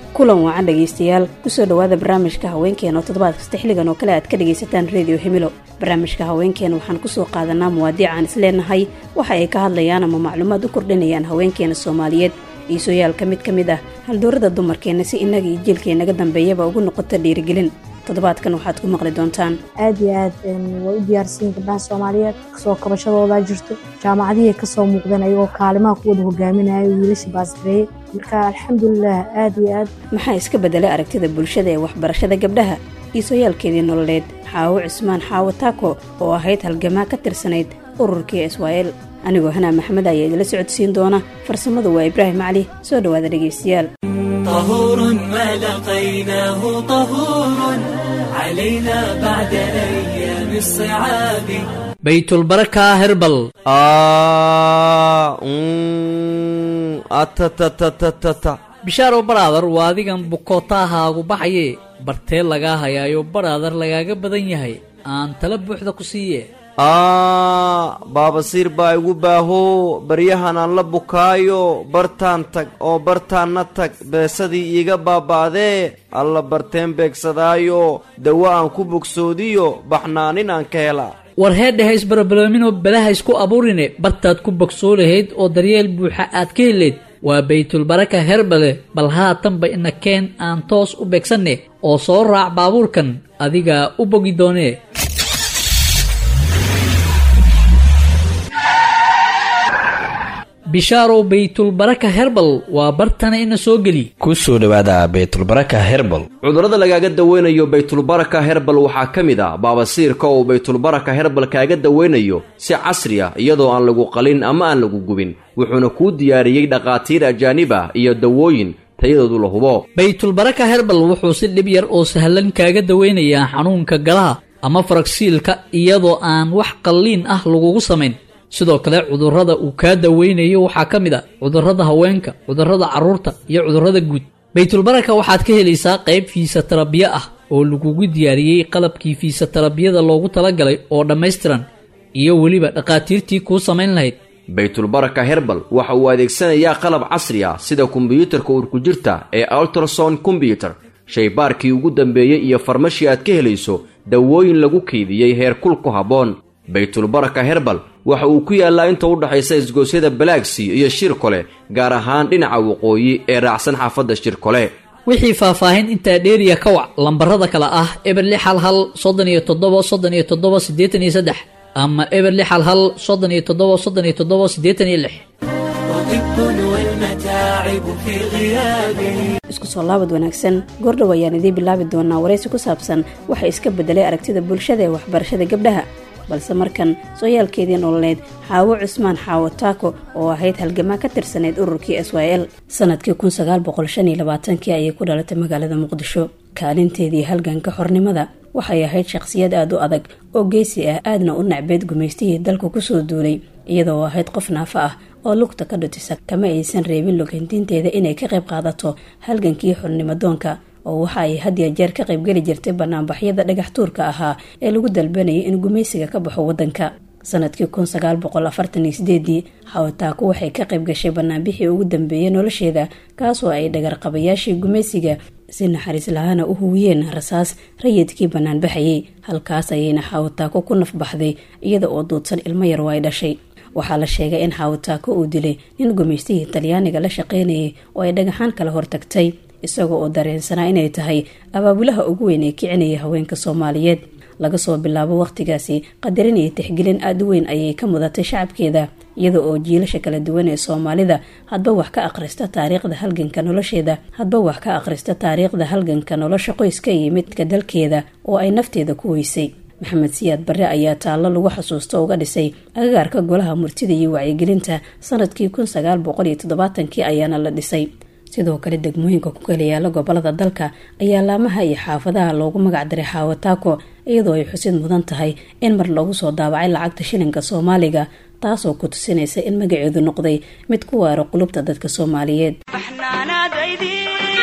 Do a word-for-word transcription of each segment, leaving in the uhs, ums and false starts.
kulan wacan dhageystayaal kusoo dhawaada barnaamijka haweenkeena oo toddobaad kasta xilligan oo kale aad ka dhageysataan radio himilo. barnaamijka haweenkeena waxaan kusoo qaadanaa muwaadiic aan isleenahay waxa ay ka hadlayaan ama macluumaad u kordhinayaan haweenkeena Soomaaliyeed iyo sooyaalka mid ka mid ah haldoorada dumarkeena si inaga iyo jilkeenaga dambeeyaba ugu noqoto dhiirigelin. toddobaadkan waxaad ku maqli doontaan aad iyo aad way u diyaarsan gabdhaha Soomaaliyeed kasoo kabashadooda jirto jaamacadihii ka soo muuqdeen ayagoo kaalimaha ku wada hogaaminayo wiilasha baasreey marka alxamdulillah aad iyo aad maxaa iska bedelay aragtida bulshada ee waxbarashada gabdhaha iyo sooyaalkeedii nololeed. Xaawo Cismaan Xaawo Taako oo ahayd halgamaa ka tirsanayd ururkii S Y L. anigoo Hanaa Maxamed ayaa idila socodsiin doona, farsamadu waa Ibraahim Cali. soo dhawaada dhageystayaal. طهور ما لقيناه طهور علينا بعد أيام الصعاب بيت البركة هربل آه أمم أتتتتتت بشارو برادر واديgan bukotahaagu baxaye bartee laga hayayo brother lagaaga badan yahay aan tala buuxda ku siiye آه بابا سير باي وباهو بريهان aan la bukaayo bartaan tag oo bartaan na tag beesadii iiga baabaadee alla barteen beegsadaayo dawa aan ku bogsoodiyo baxnaanin aan ka helaa war heedhaha isbarbaloominoo balaha isku abuurine bartaad ku bogsoo lahayd oo daryeel buuxa aad ka heleed waa baytulbaraka herbale bal haatanba ina keen aan toos u beegsanne oo soo raac baabuurkan adigaa u bogi doonee. bishaaro baytulbaraka herbal waa bartana ina soo geli ku soo dhawaada baytulbaraka herbal. cudurrada lagaaga daweynayo baytulbaraka herbal waxaa ka mid ah baabasiirka oo baytulbaraka herbal kaaga daweynayo si casri ah iyadoo aan lagu qalin ama aan lagu gubin, wuxuuna kuu diyaariyey dhaqaatiir ajaanib ah iyo dawooyin tayadoodu la hubo. baytulbaraka herbal wuxuu si dhib yar oo sahlan kaaga daweynayaa xanuunka galaha ama faragsiilka iyadoo aan wax qalliin ah lagugu samayn. sidoo kale cudurrada uu ka daweynayo waxaa ka mid ah cudurrada haweenka, cudurrada carruurta iyo cudurrada guud. baytulbaraka waxaad ka helaysaa qayb fiisatarabiya ah oo lagugu diyaariyey qalabkii fiisatarabiyada loogu talagalay oo dhammaystiran iyo weliba dhaqaatiirtii kuu samayn lahayd. baytulbaraka herbal waxa uu adeegsanayaa qalab casri ah sida kombiyuutarka urkujirta ee ultrasound computer, shaybaarkii ugu dambeeyey iyo farmashi aad ka helayso dawooyin lagu keydiyey heerkul ku habboon. baytulbaraka herbal waxa uu ku yaallaa inta u dhaxaysa isgoosyada Balaaxi iyo Shirkole, gaar ahaan dhinaca waqooyi ee raacsan xaafadda Shirkole. wixii faahfaahin intaa dheeriya ka wac lambarada kale ah eber lix hal hal soddon iyo toddoba soddon iyo toddoba siddeetan iyo saddex ama eber lix hal hal soddon iyo toddoba soddon iyo toddoba siddeetan iyo lix. isku soo laabad wanaagsan. goordhow ayaan idii bilaabi doonaa waraysi ku saabsan waxa iska bedelay aragtida bulshada ee waxbarashada gabdhaha, balse markan sooyaalkeedii nololeed. Xaawo Cismaan Xaawo Taako oo ahayd halgamaa ka tirsanayd ururkii S Y L. sanadkii kun sagaal boqol shan iyo labaatan-kii ayay ku dhalatay magaalada Muqdisho. kaalinteedii halganka xornimada waxay ahayd shakhsiyad aad u adag oo geesi ah, aadna u nacbeed gumaystihii dalka kusoo duulay, iyadoo ahayd qof naafa ah oo lugta ka dhutisa kama aysan reebin lugintiinteeda inay ka qayb qaadato halgankii xornimadoonka, oo waxa ay had iyo jeer ka qayb geli jirtay banaanbaxyada dhagax tuurka ahaa ee lagu dalbanayay in gumaysiga ka baxo wadanka. sanadkii kun sagaal boqol afartan iyo sideed Xaawo Taako waxay ka qayb gashay banaanbixii ugu dambeeyay nolosheeda, kaasoo ay dhagar qabayaashii gumaysiga si naxariis lahaana u huwiyeen rasaas rayidkii banaanbaxayay. halkaas ayayna Xaawo Taako ku nafbaxday iyada oo duudsan ilmo yar oo ay dhashay. waxaa la sheegay in Xaawo Taako uu dilay nin gumaystihii Talyaaniga la shaqaynayay oo ay dhagaxaan kala hortagtay, isagoo oo dareensanaa inay tahay abaabulaha ugu weyn ee kicinaya haweenka Soomaaliyeed. laga soo bilaabo waqtigaasi qadarin iyo tixgelin aad u weyn ayay ka mudatay shacabkeeda, iyada oo jiilasha kala duwan ee Soomaalida hadba wax ka aqrista taariikhda halganka nolosheeda hadba wax ka aqrista taariikhda halganka nolosha qoyska iyo midka dalkeeda oo ay nafteeda ku weysay. Maxamed Siyaad Barre ayaa taallo lagu xasuusto uga dhisay agagaarka golaha murtida iyo wacyigelinta sanadkii kun sagaal boqol iyo toddobaatan-kii ayaana la dhisay. sidoo kale degmooyinka ku kala yaala gobolada dalka ayaa laamaha iyo xaafadaha loogu magac daray Xaawo Taako, iyadoo ay xusid mudan tahay in mar lagu soo daabacay lacagta shilinka Soomaaliga, taasoo ku tusinaysa in magaceedu noqday mid ku waara qulubta dadka Soomaaliyeed.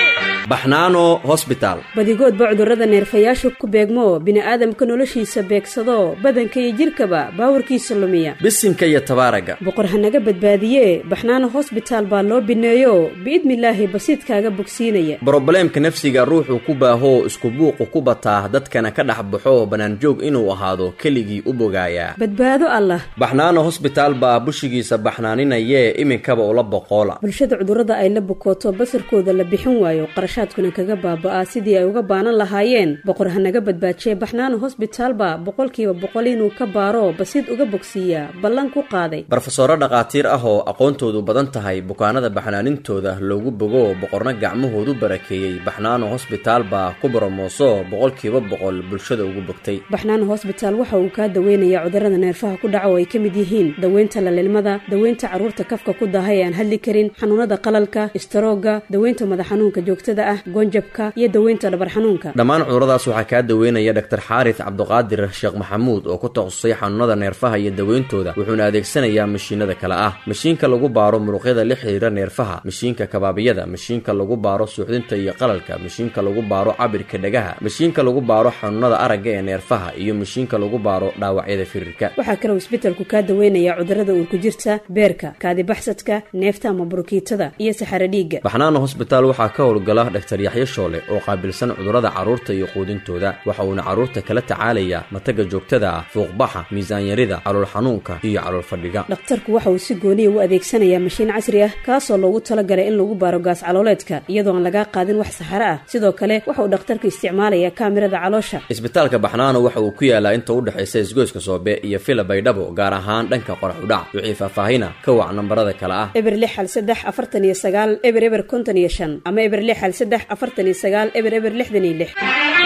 baxnaano hosbitaal badigoodba cudurrada neerfayaasha ku beegmo bini'aadamka noloshiisa beegsado badanka iyo jidhkaba baawarkiisa lumiya bisinka iyo tabaaraga boqor hanaga badbaadiye baxnaano hosbitaal baa loo bineeyo biidnilaahi basiidkaaga bogsiinaya brobleemka nafsiga ruuxuu ku baaho isku buuqu ku bataa dadkana ka dhex baxo banaanjoog inuu ahaado keligii u bogaayaa badbaado allah baxnaano hosbitaal baa bushigiisa baxnaaninayee iminkaba ula boqoola bulshada cudurrada ay la bukooto basarkooda la bixin waayo qarashaadkuna kaga baaba'aa sidii ay uga baanan lahaayeen boqor hanaga badbaajiye baxnaano hosbitaalba boqolkiiba boqol inuu ka baaro basiid uga bogsiiyaa ballan ku qaaday barofesoro dhaqaatiir ah oo aqoontoodu badan tahay bukaanada baxnaanintooda loogu bogo boqorna gacmahoodu barakeeyey baxnaano hosbitaal baa ku boromooso boqolkiiba boqol bulshada ugu bogtay baxnaano hosbitaal waxa uu kaa daweynayaa cudurrada neerfaha ku dhaca oo ay ka mid yihiin daweynta lalilmada daweynta carruurta kafka ku daahay ee aan hadli karin xanuunada qalalka istaroogga daweynta madax xanuunka joogtada ah goonjabka iyo daweynta dhabar xanuunka dhammaan cuduradaas waxaa kaa daweynaya dhaktar xaaris cabduqaadir sheekh maxamuud oo ku takhasusay xanuunada neerfaha iyo daweyntooda wuxuuna adeegsanayaa mashiinada kale ah mashiinka lagu baaro muruqyada la xiriira neerfaha mashiinka kabaabiyada mashiinka lagu baaro suuxdinta iyo qalalka mashiinka lagu baaro cabirka dhagaha mashiinka lagu baaro xanuunada aragga ee neerfaha iyo mashiinka lagu baaro dhaawacyada firirka waxaa kaloo isbeddelku kaa daweynayaa cudurrada uurku jirta beerka kaadibaxsadka neefta ama burukiitada iyo saxaro dhiigga baxnaano hosbitaal waxaa ka howlgala dhaktar yaxyo shoole oo qaabilsan cudurrada carruurta iyo quudintooda waxa uuna carruurta kala tacaalayaa mataga joogtada ah fuuqbaxa miisaanyarida calool xanuunka iyo calool fadhiga dhakhtarku waxa uu si gooniya u adeegsanayaa mashiin casri ah kaasoo loogu talagalay in lagu baaro gaas calooleedka iyadoo aan lagaa qaadin wax saxaro ah sidoo kale waxa uu dhakhtarku isticmaalayaa kaamirada caloosha isbitaalka baxnaano waxa uu ku yaalaa inta u dhexaysa isgoyska soobe iyo fila baydhabo gaar ahaan dhanka qorax udhac wixii faahfaahina ka wac nambarada kale ah eber lix hal saddex afartan iyo sagaal eber eber konton iyo shan ama eber lix hal saddex afartan iyo sagaal eber eber lixdan iyo lix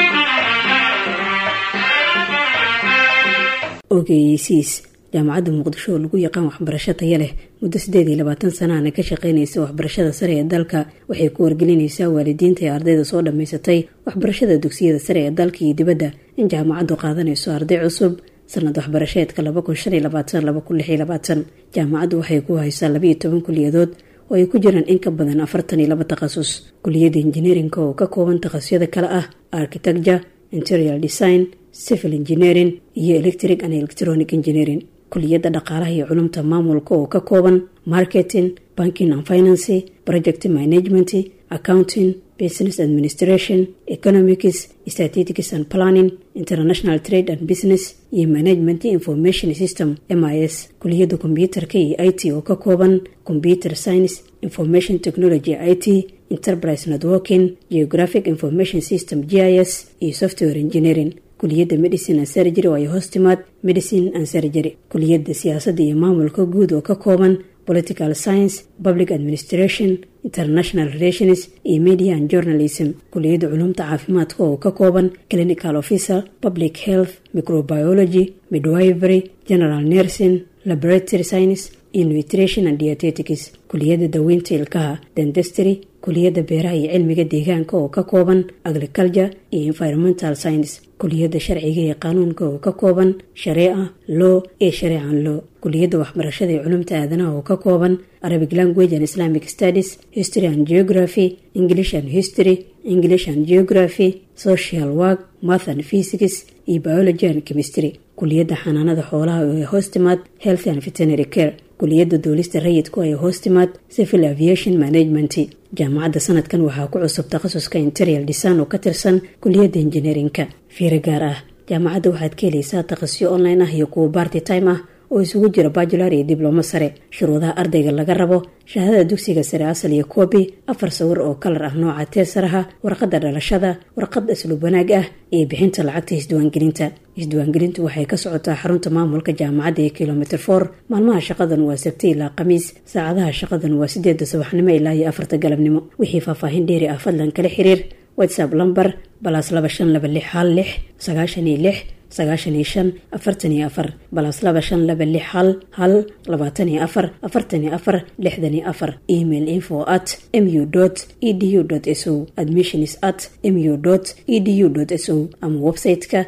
ogeysiis jaamacadda muqdisho oo lagu yaqaan waxbarasho taya leh muddo siddeed iyo labaatan sanaana ka shaqaynaysa waxbarashada sare ee dalka waxay ku wargelinaysaa waalidiinta ee ardayda soo dhammaysatay waxbarashada dugsiyada sare ee dalka iyo dibadda in jaamacaddu qaadanayso arday cusub sanad waxbarasheedka laba kun shan iyo labaatan laba kun lix iyo labaatan jaamacaddu waxay ku haysaa laba iyo toban kuliyadood oo ay ku jiraan in ka badan afartan iyo laba takhasus kuliyadda injineerinka oo ka kooban takhasusada kale ah architecture interior design civil engineering iyo electric and electronic engineering kuliyadda dhaqaalaha iyo culumta maamulka oo ka kooban marketing banking and finance project management accounting business administration economics statistics and planning international trade and business iyo management information system M I S kuliyadda kombiyuutarka iyo I T oo ka kooban computer science information technology I T enterprise networking geographic information system G I S iyo software engineering kuliyadda medicine and surgery oo ay hoos timaad medicine and surgery kuliyadda siyaasadda iyo maamulka guud oo ka kooban political science public administration international relations iyo media and journalism kuliyadda culumta caafimaadka oo ka kooban clinical officer public health microbiology midwifery general nursing laboratory science iyo nutrition and dietetics kuliyadda daweynta ilkaha dentistry kuliyadda beeraha iyo cilmiga deegaanka oo ka kooban agriculture iyo environmental science kuliyadda sharciga iyo qaanuunka oo ka kooban shareeca law iyo shareecan law kuliyadda waxbarashada iyo culumta aadanaha oo ka kooban Arabic language and Islamic studies history and geography English and history English and geography social work math and physics iyo biology and chemistry kuliyadda xanaanada xoolaha oo ay hoos timaad health and veterinary care kuliyadda duulista rayidku ay hoos timaad civil aviation management jaamacadda sanadkan waxaa ku cusub takhasuska interior design oo ka tirsan kuliyadda engineerinka fiiro gaar ah jaamacadda waxaad ka helaysaa takhasusyo online ah iyo kuwa party time ah oo isugu jira bachelor iyo diblomo sare shuruudaha ardayga laga rabo shahaadada dugsiga sare asal iyo koobi afar sawir oo kalar ah nooca teesaraha warqadda dhalashada warqad asluub wanaag ah iyo bixinta lacagta isdiwaangelinta isdiwaangelintu waxay ka socotaa xarunta maamulka jaamacadda ee kilomitr for maalmaha shaqadan waa sabti ilaa khamiis saacadaha shaqadan waa sideedda subaxnimo ilaa iyo afarta galabnimo wixii faahfaahin dheeri ah fadlan kala xiriir whatsapp lamber balaas laba shan laba lix hal lix sagaashan iyo lix sagaashan iyo shan afartan iyo afar balaas laba shan laba lix hal hal labaatan iyo afar afartan iyo afar lixdan iyo afar email info at mu dot edu dot so admissions at mu dot edu dot so ama website-ka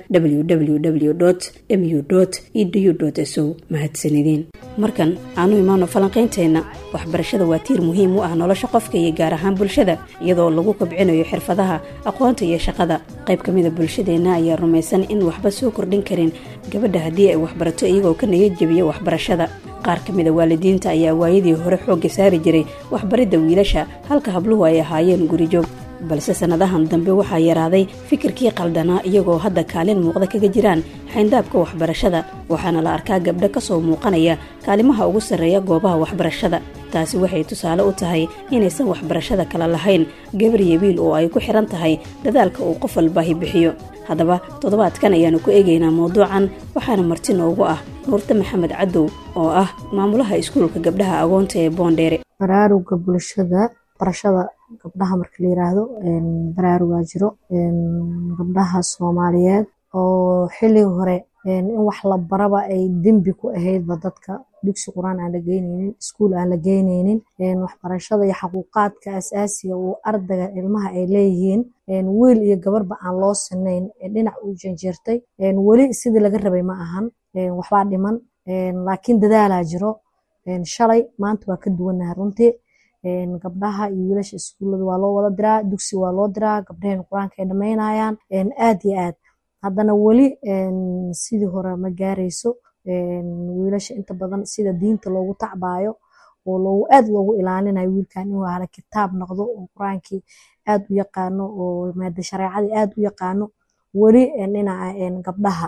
www dot mu dot edu dot so mahadsanidin markan aanu imaano falanqaynteena waxbarashada waa tiir muhiim u ah nolosha qofka iyo gaar ahaan bulshada iyadoo lagu kobcinayo xirfadaha aqoonta iyo shaqada. qayb ka mida bulshadeenna ayaa rumaysan in waxba soo kordhin karin gabadha haddii ay waxbarato iyagoo ka niyad jabiya waxbarashada. qaar ka mida waalidiinta ayaa waayadii hore xoogga saari jiray waxbaridda wiilasha halka habluhu ay ahaayeen gurijoog, balse sannadahan dambe waxaa yaraaday fikirkii qaldanaa iyagoo hadda kaalin muuqda kaga jiraan xayndaabka waxbarashada, waxaana la arkaa gabdho ka soo muuqanaya kaalimaha ugu sarreeya goobaha waxbarashada. taasi waxay tusaale u tahay inaysan waxbarashada kala lahayn gabar iyo wiil oo ay ku xiran tahay dadaalka uu qof walbaahi bixiyo. haddaba toddobaadkan ayaanu ku eegaynaa mawduucan, waxaana marti noogu ah nuurta maxamed cadow oo ah maamulaha iskuulka gabdhaha agoonta ee Boondheere. baraaruga bulshada barashada gabdhaha marka la yiraahdo baraarugaa jiro gabdhaha Soomaaliyeed oo xilli hore in wax la baraba ay dembi ku ahaydba dadka dugsi quraan aan la geyneynin, iskuul aan la geyneynin. waxbarashada iyo xaquuqaadka asaasiga oo ardayga ilmaha ay leeyihiin wiil iyo gabarba aan loo sinayn dhinac u janjeertay. weli sidii laga rabay ma ahan, waxbaa dhiman, laakiin dadaalaa jiro. shalay maanta waa ka duwanahay runtii. gabdhaha iyo wiilasha iskuullada waa loo wada diraa, dugsi waa loo diraa, gabdhaheen quraanka ay dhamaynayaan aad iyo aad. haddana weli sidii hore ma gaarayso. wiilasha inta badan sida diinta loogu tacbaayo oo loogu aad loogu ilaalinayo wiilkan inuu hala kitaab noqdo oo quraankii aad u yaqaano oo maada shareecadii aad u yaqaano, weli dhinaca gabdhaha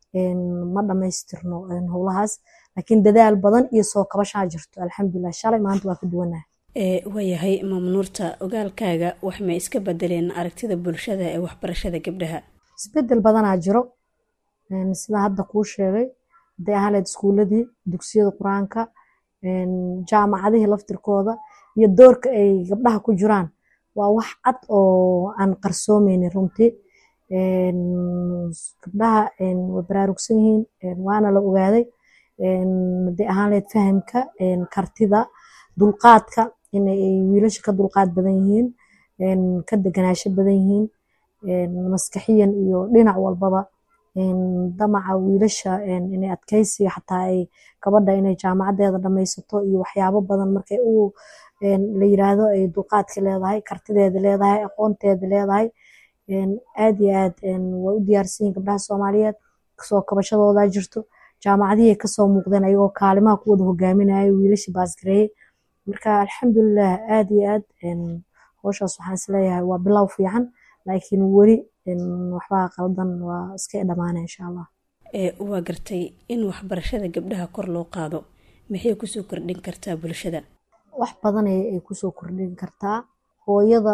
ma dhamaystirno howlahaas, laakiin dadaal badan iyo soo kabashaa jirto. alxamdulilah shalay maanta waa ka duwanahay. ee waayahay mamnuurta, ogaalkaaga wax ma iska bedeleen aragtida bulshada ee waxbarashada gabdhaha? isbedel badanaa jiro sida hadda kuu sheegay, haday ahaleed iskuuladii, dugsiyada quraanka, jaamacadihii laftirkooda iyo doorka ay gabdhaha ku jiraan waa wax cad oo aan qarsoomeynin runtii. gabdhaha way baraarugsan yihiin, waana la ogaaday. haday ahaleed fahamka, kartida, dulqaadka inay wiilasha ka dulqaad badan yihiin, ka deganaasho badan yihiin maskaxiyan iyo dhinac walbaba. damaca wiilasha inay adkaysiga xataa ay gabadha inay jaamacadeeda dhamaysato iyo waxyaabo badan markay u la yiraahdo ay dulqaadka leedahay, kartideeda leedahay, aqoonteeda leedahay. aad iyo aad way u diyaarsan yihiin gabdhaha Soomaaliyeed, kasoo kabashadooda jirto. jaamacadihii ka soo muuqdeen ayagoo kaalimaha ku wada hogaaminayo wiilasha baasgareeyay. marka alxamdulilah aad iyo aad howshaas waxaan isleeyahay waa bilow fiican, laakiin weli waxbaa qaldan, waa iska dhamaanaya insha allah. ee waa gartay in waxbarashada gabdhaha kor loo qaado maxay kusoo kordhin kartaa bulshada? wax badan ay kusoo kordhin kartaa. hooyada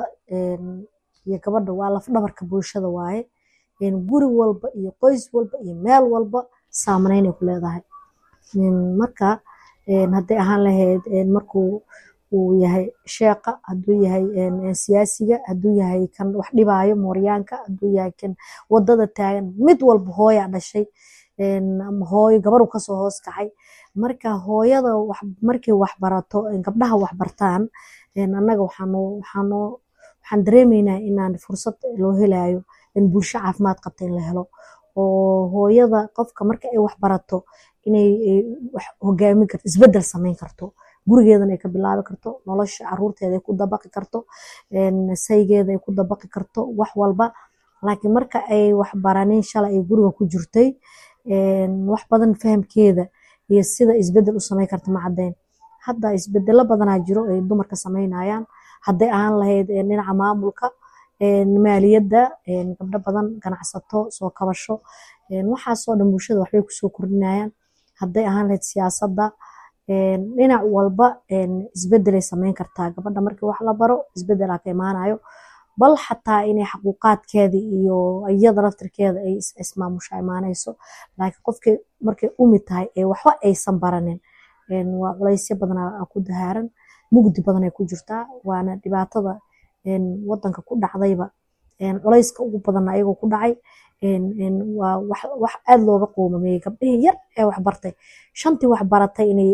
iyo gabadha waa laf dhabarka bulshada waaye. guri walba iyo qoys walba iyo meel walba saameyn ay ku leedahay. marka haday ahaan lahayd markuu uu yahay sheeqa, haduu yahay siyaasiga, haduu yahay kan wax dhibaayo mooryaanka, haduu yahay kan wadada taagan, mid walba hooya dhashay ama hooyo gabar ka soo hoos kacay. marka hooyada wax markay wax barato, gabdhaha wax bartaan, anaga waxaan waxaan waxaan dareemeynaa inaan fursad loo helayo in bulsho caafimaad qabta in la helo. oo hooyada qofka marka ay wax barato inay wax hogaamin karto, isbedel sameyn karto, gurigeedana ay ka bilaabi karto, nolosha caruurteeda ay ku dabaqi karto, saygeeda ay ku dabaqi karto, wax walba. laakiin marka ay wax baraneen shalay ay guriga ku jirtay, wax badan fahamkeeda iyo sida isbedel u sameyn karto ma cadeen. hadda isbedelo badanaa jiro ay dumarka sameynayaan, haday ahaan lahayd dhinaca maamulka, maaliyadda, gabdho badan ganacsato, soo kabasho, waxaasoo dhan bulshada waxbay kusoo kordhinayaan. haday ahaan lahayd siyaasadda, dhinac walba isbedelay sameyn kartaa. gabadha markii wax la baro isbedelaa ka imaanayo, bal xataa inay xaquuqaadkeeda iyo iyada laftirkeeda ay ismaamusha imaanayso. laakiin qofkii markay umid tahay ee waxba aysan baranin, waa culaysyo badan ku dahaaran, mugdi badan ay ku jirtaa. waana dhibaatada wadanka ku dhacdayba, culayska ugu badan ayagoo ku dhacay. waa wax aad looga qoomameeyay gabdhihii yar ee wax bartay, shantii wax baratay inay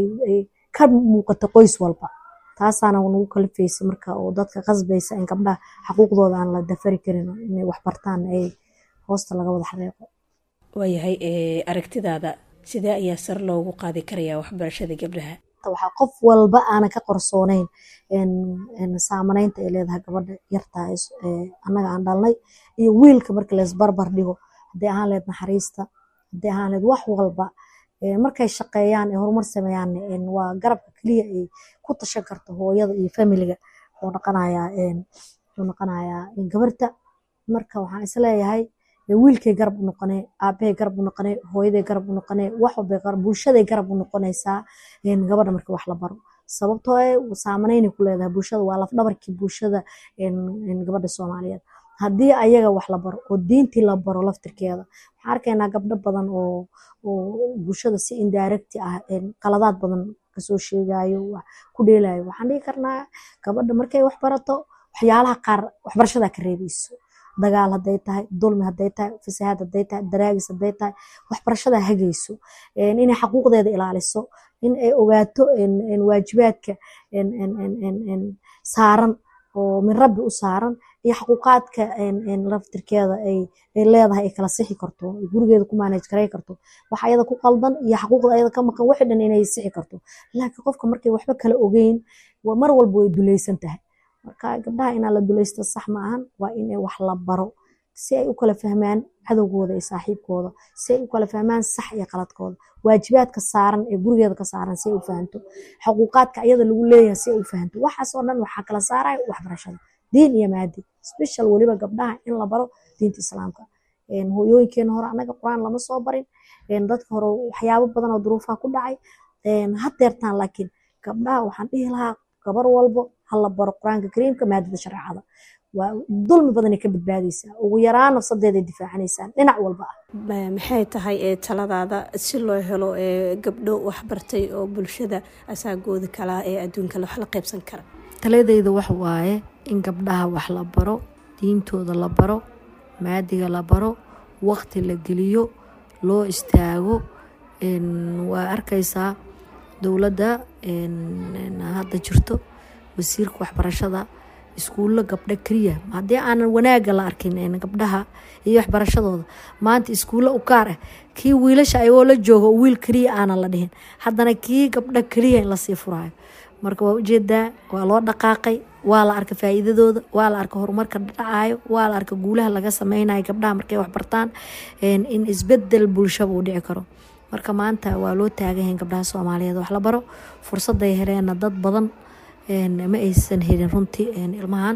ka muuqato qoys walba. taasaana nagu kalifaysa marka oo dadka qasbaysa in gabdhaha xaquuqdooda aan la dafari karin, inay wax bartaan ay hoosta laga wada xareeqo. waayahay aragtidaada sidee ayaa sar loogu qaadi karayaa waxbarashada gabdhaha? waxaa qof walba aanan ka qorsooneyn saamaneynta ay leedahay gabadha yartaa annaga aan dhalnay iyo wiilka marka leesbarbar dhigo hadday ahaan leed naxariista hadday ahaan leed wax walba markay shaqeeyaan ee horumar sameeyaan waa garabka keliya ay ku tashan karto hooyada iyo familiga wuxuu noqonayaa wuxuu noqonayaa gabarta marka waxaan isleeyahay wiilkay garab u noqonay aabahay garab u noqonay hooyaday garab u noqonay wax walba garab bulshaday garab u noqonaysaa gabadha marka wax la baro sababtoo ah saamaneyn ku leedahay bulshada waa laf dhabarkii bulshada gabadha Soomaaliyeed haddii ayaga wax la baro oo diintii la baro laftirkeeda waxaan arkaynaa gabdho badan oo oo bulshada si indirect ah qaladaad badan kasoo sheegayo ku dheelayo waxaan dhihi karnaa gabadha markay wax barato waxyaalaha qaar waxbarashada ka reebayso dagaal haday tahay dulmi haday tahay fasaad haday tahay daraagis haday tahay waxbarashada hagayso inay xuquuqdeeda ilaaliso in ay ogaato in waajibaadka in in in in saaran oo min rabbi u saaran iyo xuquuqaadka in laftirkeeda ay ay leedahay ay kala sixi karto gurigeeda ku manage garay karto waxa ayada ku qaldan iyo xuquuqda ayada ka maqan wax dhan inay sixi karto laakiin qofka markay waxba kala ogeyn mar walba way dulaysan tahay marka gabdhaha in la dulaysto sax ma ahan waa in ay wax la baro si ay u kala fahmaan cadawgooda iyo saaxiibkooda si ay u kala fahmaan sax iyo qaladkooda waajibaadka saaran ee gurigeeda ka saaran si ay u fahanto xuquuqaadka ayada lagu leeyahay si ay u fahanto waxaas oo dhan waxa kala saaray waxbarashada diin iyo maadi special waliba gabdhaha in la baro diinta islaamka een hooyooyinkeena hore anaga quraan lama soo barin een dadka hore waxyaabo badan oo duruufaha ku dhacay een hadeertaan laakiin gabdhaha waxaan dhihi lahaa gabar walbo hal la baro quraanka kariimka maadada sharciga waa dulmi badan ka badbaadaysaa ugu yaraan nafsadeeda difaacanaysaa dhinac walba maxay tahay ee taladaada si loo helo ee gabdho wax bartay oo bulshada asaagooda kala ee adduunka wax la qaybsan kara taladayda wax waaye in gabdhaha wax la baro diintooda la baro maadiga la baro waqti la geliyo loo istaago in waa arkaysaa dowladda in hadda jirto wasiirka waxbarashada iskuulo gabdha kaliya hadii aan wanaaga la arkin in gabdhaha iyo waxbarashadooda maanta iskuulo u gaar ah kii wiilasha ayoo la joogo wiil kaliya aan la dhihin haddana kii gabdha kaliya la sii furaayo marka waa ujeedaa waa loo dhaqaaqay waa la arka faa'iidadooda waa la arka horumarka dhacayo waa la arka guulaha laga sameynayo gabdhaha markay wax bartaan in isbedel bulshada uu dhici karo marka maanta waa loo taagan yahay gabdhaha Soomaaliyeed wax la baro fursad ay heleen dad badan een ma aysan helin runtii een ilmahan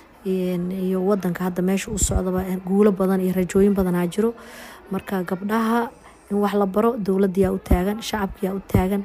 iyo wadanka hadda meesha u socdaba guulo badan iyo rajooyin badan aa jiro marka gabdhaha in wax la baro dowladda u taagan shacabka u taagan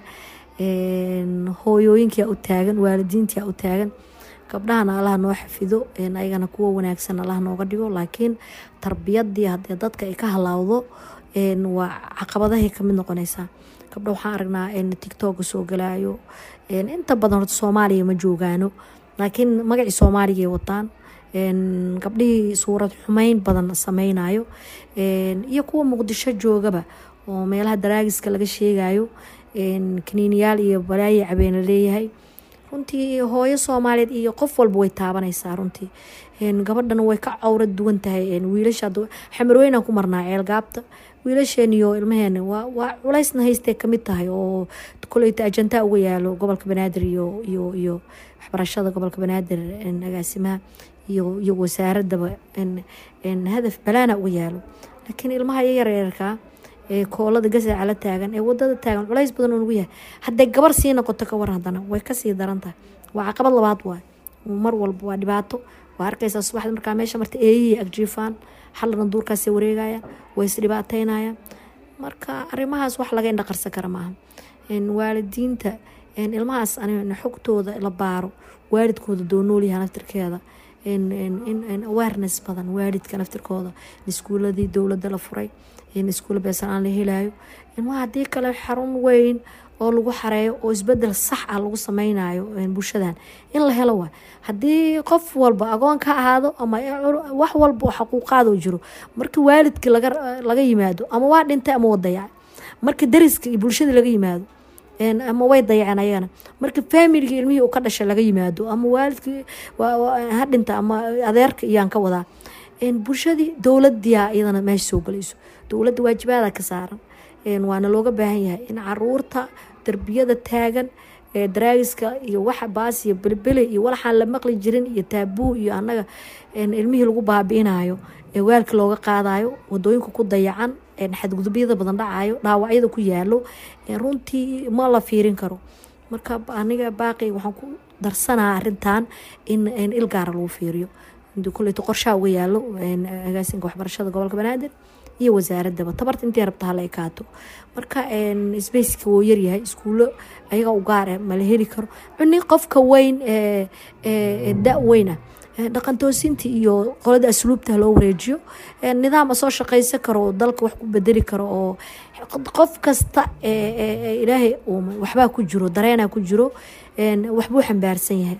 een hooyooyinka u taagan waalidiinta u taagan gabdhahana Allah noo xafido een ayagana kuwa wanaagsan Allah nooga dhigo laakiin tarbiyadii hadda dadka ay ka halaawdo een waa caqabadaha ka mid noqonaysa gabdho waxaan aragnaa in TikTok soo galaayo een inta badan horta Soomaaliya ma joogaano laakiin magaci Soomaaliga wataan een gabdhii suurad xumeyn badan sameeynayo een iyo kuwa Muqdisho joogaba oo meelaha daraagiska laga sheegayo een kaniiniyaal iyo balaayo cabeen leeyahay runtii hooyo Soomaaliyeed iyo qof walba way taabanaysaa runtii een gabadhana way ka cawrad duwan tahay een wiilasha xamarweyn ku marnaa ceel gaabta wiilasheen iyo ilmaheena waa waa culaysna haystay kamid tahay oo kuleeyta ajanta uga yaalo gobolka Banaadir iyo iyo iyo waxbarashada gobolka Banaadir in agaasimaha iyo iyo wasaaradda in in hadaf balaana uga yaalo laakiin ilmaha yar yarka ee koolada gasac ala taagan ee wadada taagan culays badan oo ugu yahay haday gabar sii noqoto ka war hadana way ka sii daran tahay waa caqabad labaad waa mar walba waa dhibaato waa arkaysaa subaxda markaa meesha marta eeyay agjiifaan xalna duurkaas wareegaya way is dhibaateynayaan marka arimahaas wax laga indhaqarsan kara maaha in waalidiinta in ilmahaas aan xogtooda la baaro waalidkooda doonool yahay naftirkeeda in in in awareness badan waalidka naftirkooda iskuuladii dowladda la furay in iskuul beesan aan la helayo in waa hadii kale xarun weyn oo lagu xareeyo oo isbedel sax ah lagu sameynayo in bulshadan in la helo waa hadii qof walba agoon ka ahaado ama wax walba xuquuqaad u jiro markii waalidka laga laga yimaado ama waa dhintay ama wadaya markii dariska iyo bulshada laga yimaado een ama way dayacanayaan markii family ilmihii uu ka dhashay laga yimaado ama waalidkii ha dhinta ama adeerka iyaan ka wadaa in bulshadii dowladda iyadana meesha soo galayso dowladda waajibaadka ka saaran een waana looga baahan yahay in caruurta tarbiyada taagan daraagiska iyo waxa baas iyo bilbili iyo waxaan la maqli jirin iyo taabuu iyo annaga ilmihii lagu baabi'inayo waalka looga qaadayo wadooyinka ku dayacan xadgudubyada badan dhacayo dhaawacyada ku yaalo runtii ma la fiirin karo marka aniga baaqi waxaan ku darsanaa arintan in il gaara lagu fiiriyo kuleyto qorshaha uga yaalo agaasinka waxbarashada gobolka banaadir iyo wasaaradaba tabarta intii rabta hala ekaato marka spaceka wuu yaryahay iskuulo ayaga u gaar ah mala heli karo cuni qofka weyn da weyna dhaqan toosinta iyo qolada asluubta loo wareejiyo nidaam soo shaqaysan karo dalka wax ku bedeli karo oo qof kasta ilaahay waxbaa ku jiro dareena ku jiro waxbuu xambaarsan yahay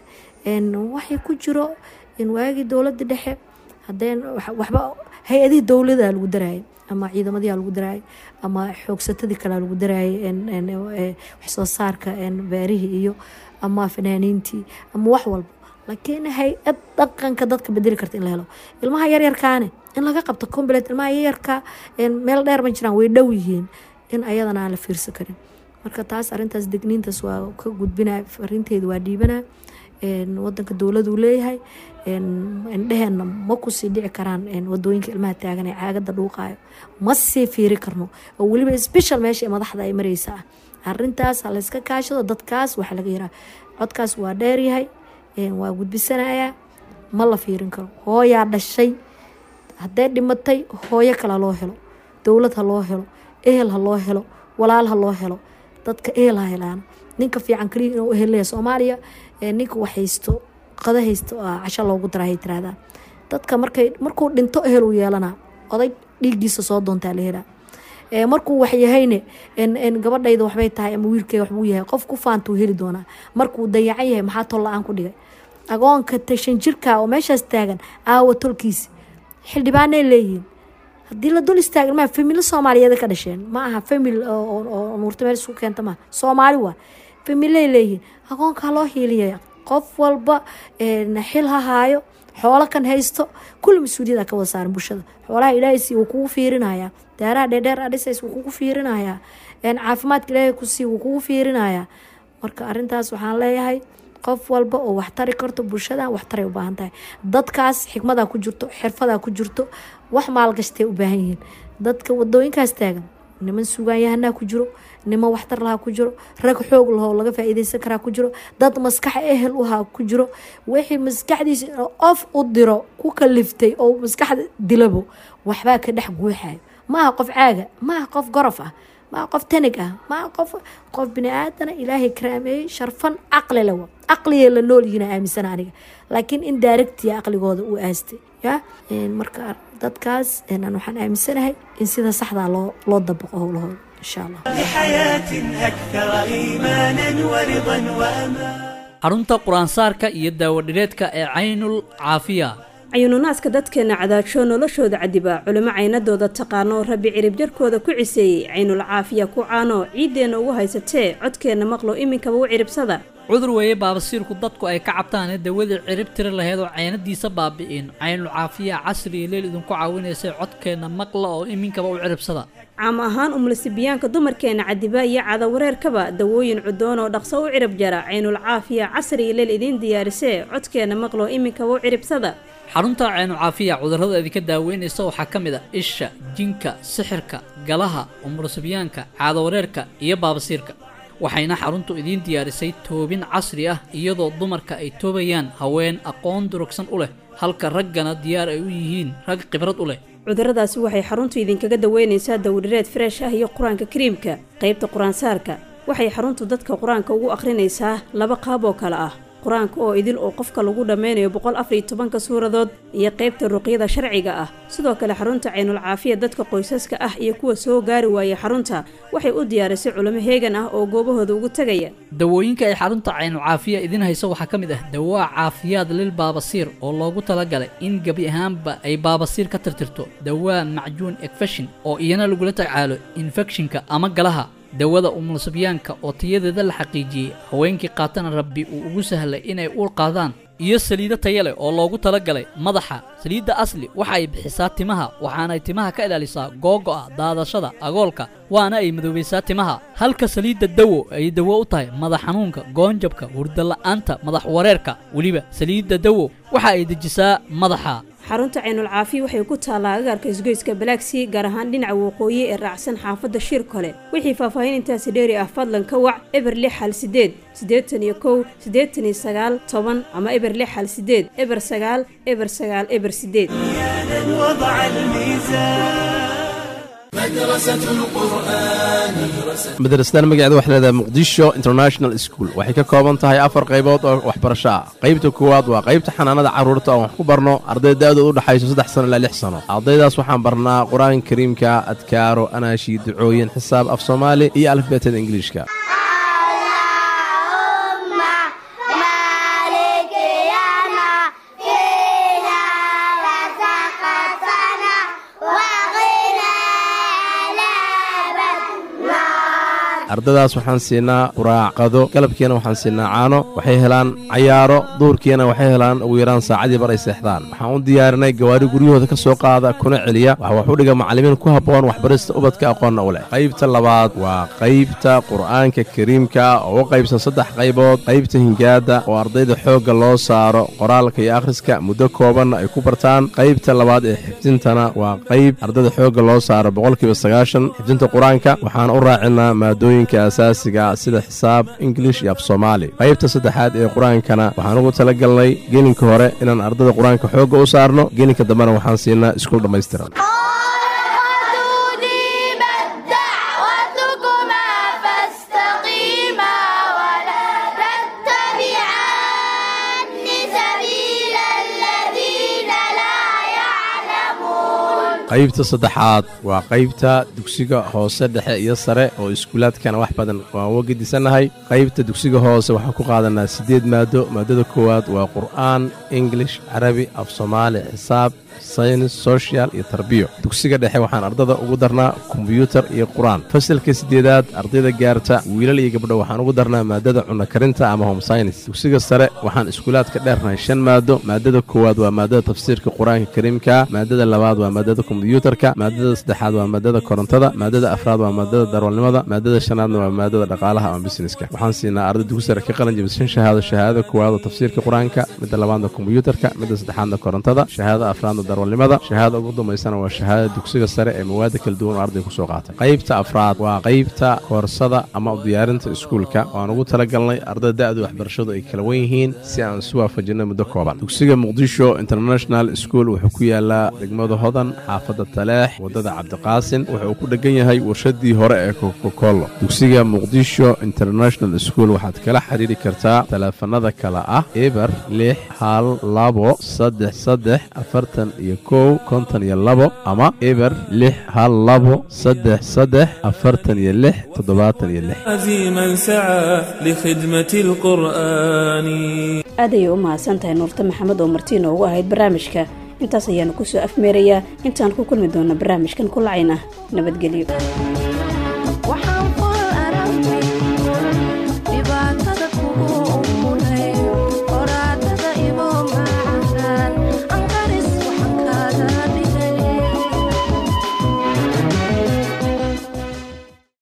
waxay ku jiro in waagi dowladda dhexe hadeen waxba hay-adihii dowlada lagu daraayay ama ciidamadii lagu daraayay ama xoogsatadii kale lagu daraayay wax soo saarka beerihii iyo ama fanaaniintii ama wax walba laakiin hay-ad dhaqanka dadka bedeli karta in la helo ilmaha yaryarkaane in laga qabto complete ilmaha yaryarka meel dheer ma jiraan way dhow yihiin in ayadana aan la fiirsan karin marka taas arintaas degniintaas waa ka gudbinaa arinteedu waa dhiibanaa wadanka dowladu leeyahay indheheena ma kusii dhici karaan wadooyinka ilmaha taagan ee caagada dhuuqaayo ma sii fiiri karno oo weliba special meesha madaxda ay mareysa ah arintaas ha layska kaashado dadkaas waxa laga yaraa codkaas waa dheeryahay waa gudbisanayaa ma la fiirin karo hooyaa dhashay hadday dhimatay hooyo kale loo helo dowlad ha loo helo ehel ha loo helo walaal ha loo helo dadka ehel ha helaan ninka fiican kaliya inuu ehelaya soomaaliya ninka wax haysto qada haysto casho loogu darahay tiraahdaa dadka markay markuu dhinto ehel uu yeelanaa oday dhiiggiisa soo doontaa la helaa markuu wax yahayne gabadhayda waxbay tahay ama wiilkeyga waxbuu yahay qof ku faantuu heli doonaa markuu dayacan yahay maxaa tol la-aan ku dhigay agoonka tashan jirka oo meeshaas taagan aawa tolkiisa xildhibaanay leeyihiin haddii la dul istaagin maa familo soomaaliyeed ka dhasheen ma aha famil oo nuurta meel isku keenta maaha soomaali waa familay leeyihiin agoonkaa loo hiiliyaya qof walba xil ha haayo xoolo kan haysto kulli mas-uuliyada ka wada saaran bulshada xoolaha ilaahaysi wuu kugu fiirinayaa daaraha dheerdheer adhisays wuu kugu fiirinayaa caafimaadka ilaahay kusii wuu kugu fiirinayaa marka arintaas waxaan leeyahay qof walba oo wax tari karto bulshadan wax taray u baahan tahay dadkaas xikmadaa ku jirto xirfadaa ku jirto wax maalgashtay u baahan yihiin dadka wadooyinkaas taagan niman sugaanyahanaa ku jiro niman waxtar lahaa ku jiro rag xoog lahoo laga faa'iideysan karaa ku jiro dad maskax ehel uhaa ku jiro wixii maskaxdiisa of u diro ku kaliftay oo maskaxda dilabo waxbaa ka dhex guuxayo maaha qof caaga maaha qof gorof ah maaha qof tanig ah maaha qof qof bini aadana ilaahay karaameeyey sharfan caqli lawa caqliga la nool yihiin aaminsan aniga laakiin in daaragtiya caqligooda uu aastay ya marka dadkaas waxaan aaminsanahay in sida saxdaa loo loo dabaqo howlahooda insha allah لحياة أكثر إيمانا ورضا وأمان xarunta qur-aansaarka iyo daawadhireedka ee caynul caafiya cayuununaaska dadkeena cadaajo noloshooda cadiba culimo caynadooda taqaano rabbi cirib jarkooda ku ciseeyey caynul caafiya ku caano ciiddeenna ugu haysatee codkeenna maqlo iminkaba u ciribsada cudur weeye baabasiirku dadku ay ka cabtaanee dawadii cirib tiri laheyd oo caynadiisa baabi'in caynul caafiya casri iyo leel idinku caawinaysay codkeenna maqla oo iminkaba u ciribsada caam ahaan umulisibiyaanka dumarkeena cadiba iyo cadawareerkaba dawooyin cudoon oo dhaqso u cirib jara caynul caafiya casri iyo leel idiin diyaarisee codkeenna maqlo iminkaba u ciribsada xarunta caynul caafiya cudurrada idinka daaweynaysa waxaa ka mid a isha jinka sixirka galaha umulisibiyaanka cadawareerka iyo baabasiirka waxayna xaruntu idiin diyaarisay toobin casri ah iyadoo dumarka ay toobayaan haween aqoon durugsan u leh halka raggana diyaar ay u yihiin rag khibrad u leh cudurradaasi waxay xaruntu idinkaga daweynaysaa dawdhireed freesh ah iyo qur-aanka kariimka qaybta qur-aansaarka waxay xaruntu dadka qur-aanka ugu akhrinaysaa laba qaab oo kale ah qur-aanka oo idil oo qofka lagu dhammeynayo boqol afar iyo tobanka suuradood iyo qaybta ruqyada sharciga ah sidoo kale xarunta caynul caafiya dadka qoysaska ah iyo kuwa soo gaari waayay xarunta waxay u diyaarisay culimo heegan ah oo goobahooda ugu tegaya dawooyinka ay xarunta caynul caafiya idin hayso waxaa ka mid ah dawaa caafiyaad lil baabasiir oo loogu talagalay in gebi ahaanba ay baabasiir ka tirtirto dawaa macjuun ekfeshin oo iyana lagula tacaalo infekshinka ama galaha dawada umulsibyaanka oo tayadeeda la xaqiijiyey haweenkii qaatana rabbi uu ugu sahlay inay uur qaadaan iyo saliido taya leh oo loogu talagalay madaxa. saliidda asli waxa ay bixisaa timaha waxaanay timaha ka ilaalisaa googo'a, daadashada, agoolka, waana ay madoobaysaa timaha. halka saliidda dawo ay dawo u tahay madax xanuunka, goonjabka, hurdo la'aanta, madax wareerka. weliba saliidda dawo waxa ay dejisaa madaxa. xarunta Caynul Caafi waxay ku taalaa agagaarka isgoyska Balaaksi, gaar ahaan dhinaca waqooyi ee raacsan xaafadda Shirkole. wixii faahfaahin intaasi dheeri ah fadlan ka wac eber lix hal sideed siddeetan iyo kow siddeetan iyo sagaal toban ama eber lix hal sideed eber sagaal eber sagaal eber sideed. وضع الميزان مدرسة القرآن. madrasadan magaceeda waxay leedahay muqdisho international school. waxay ka kooban tahay afar qaybood oo waxbarasho ah. qaybta koowaad waa qaybta xanaanada carruurta oo wax ku barno arday da'doodu u dhaxayso saddex sano ilaa lix sano. ardaydaas waxaan barnaa qur-aanka kariimka, adkaaro, anaashi, ducooyin, xisaab, af soomaali iyo alifbeetada ingiliishka. ardadaas waxaan siinaa quraacqado, galabkiina waxaan siinaa caano, waxay helaan cayaaro, duurkiina waxay helaan ugu yaraan saacadii bar ay seexdaan. waxaan u diyaarinay gawaari guryahooda ka soo qaada kuna celiya, waxa wax u dhiga macallimiin ku habboon waxbarista ubadka aqoonna u leh. qaybta labaad waa qaybta qur'aanka kariimka oo u qaybsan saddex qaybood. qaybta hingaada oo ardayda xoogga loo saaro qoraalka iyo akhriska muddo koobanna ay ku bartaan. qaybta labaad ee xifdintana waa qayb ardayda xoogga loo saaro boqolkiiba sagaashan xifdinta qur-aanka. waxaan u raacinaa maadooyin asaasiga sida xisaab, ingilish iyo af soomaali. qaybta saddexaad ee qur-aankana waxaan ugu talagalnay gelinka hore inaan ardada qur-aanka xoogga u saarno, gelinka dambena waxaan siinaa iskuul dhammaystiran. qaybta saddexaad waa qaybta dugsiga hoose, dhexe iyo sare oo iskuulaadkana wax badan waan uga gedisannahay. qaybta dugsiga hoose waxaan ku qaadanaa siddeed maado. maadada koowaad waa qur'aan, ingilish, carabi, af soomaali, xisaab, saynis, social iyo tarbiyo. dugsiga dhexe waxaan ardada ugu darnaa kombiyuutar iyo qur-aan. fasalka siddeedaad ardayda gaarta wiilal iyo gabdho waxaan ugu darnaa maadada cunno karinta ama home science. dugsiga sare waxaan iskuulaadka dheernahay shan maado. maadada koowaad waa maadada tafsiirka qur-aanka kariimka, maadada labaad waa maadada kombiyuutarka, maadada saddexaad waa maadada korontada, maadada afraad waa maadada darwalnimada, maadada shanaadna waa maadada dhaqaalaha ama businesska. waxaan siinaa arday dugsi sare ka qalin jabishan shahaado. shahaadada koowaad oo tafsiirka qur-aanka, midda labaadna kombiyuutarka, midda saddexaadna korontada, shahaadada afraadna darwalnimada, shahaada ugu dambaysana waa shahaadada dugsiga sare ee mawaada kala duwan oo arday ku soo qaatay. qaybta afraad waa qaybta koorsada ama u diyaarinta iskuulka oo aan ugu talagalnay ardayda da'du waxbarashadu ay kala wen yihiin si aan isu waafajinno muddo kooban. dugsiga muqdisho international school wuxuu ku yaalaa degmada hodan, xaafadda taleex, wadada cabdiqaasin. wuxuu ku dhegan yahay warshadii hore ee coca-cola. dugsiga muqdisho international school waxaad kala xiriiri kartaa taleefanada kale ah eber lix hal labo saddex saddex afartan iyo kow konton iyo labo ama eber lix hal labo saddex saddex afartan iyo lix toddobaatan iyo lix. عزيما سعى لخدمة القرآن. aad ayay u mahadsan tahay nuurta maxamed oo martiina ugu ahayd barnaamijka. intaas ayaanu ku soo afmeerayaa intaan ku kulmi doona barnaamijkan ku lacayn ah. nabadgelyo.